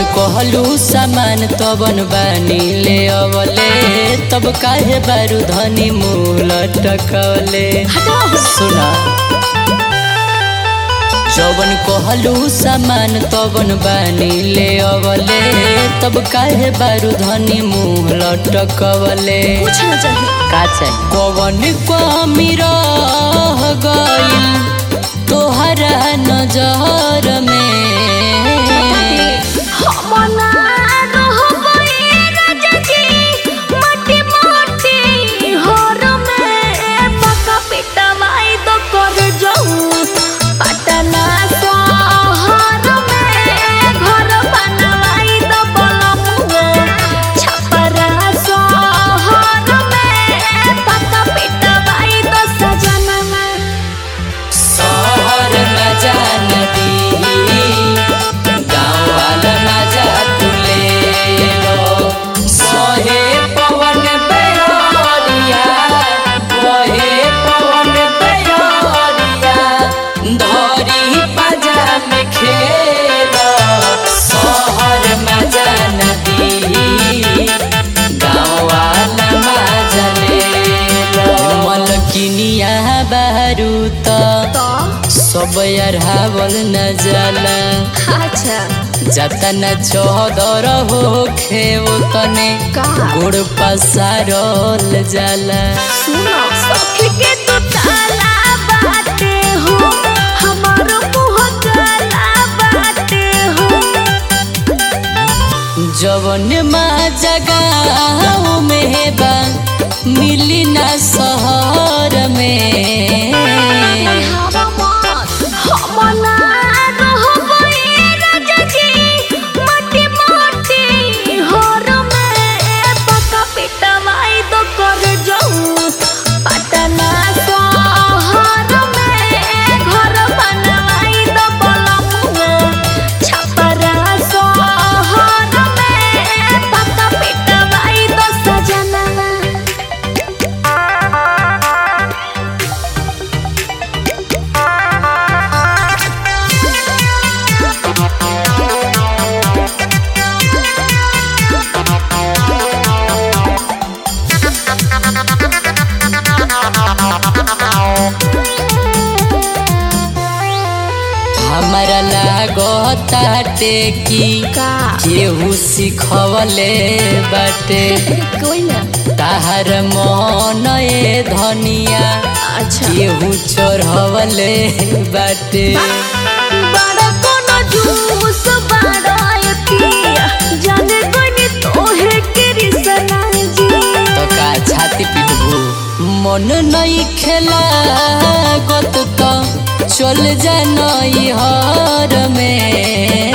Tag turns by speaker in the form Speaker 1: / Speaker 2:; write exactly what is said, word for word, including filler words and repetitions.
Speaker 1: कहलू सामान तबन बानी ले अवले तब काहे बारू धनी मूल टकले सुना जवन कहलू सामान तबन बानी ले अवले तब काहे बारू धनी मुँह लटकवले का चाहिए कवन कमी रह गइल तोहरा नजर में सब यार हावल न जाला
Speaker 2: अच्छा
Speaker 1: जाता न चौदर हो खेव तने गुड़ पसारल जाला
Speaker 2: सुनो सखी के तो ताला बाते हो हमारो मुँह काला बाते हो
Speaker 1: जवन माँ जगाओ में बा मिली ना शहर में हमारा लागताटे की केहू सिखवले बाटे
Speaker 2: कोई ना
Speaker 1: ताहर मन ए धनिया
Speaker 2: अच्छा
Speaker 1: केहू चढ़वले बाटे
Speaker 2: बड़ा कोनो जूस बड़ा पिया जाने कोनी तोहे के रिसना जी
Speaker 1: तो का छाती पिटबू मन नहीं खेला गत तो चल जाना हर में